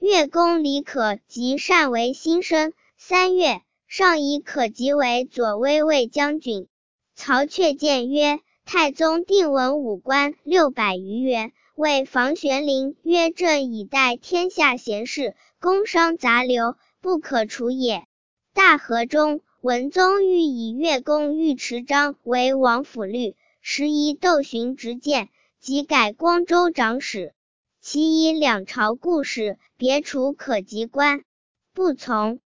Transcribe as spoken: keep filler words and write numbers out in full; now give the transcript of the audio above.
越公李可即禅为新生。三月，上以可即为左威卫将军。曹确谏曰：太宗定文武官六百余员，为房玄龄曰：朕以待天下贤士，工商杂流，不可除也。大和中，文宗欲以越公尉迟章为王府律，时以窦循执剑，即改光州长史。其以两朝故事，别除可及官，不从。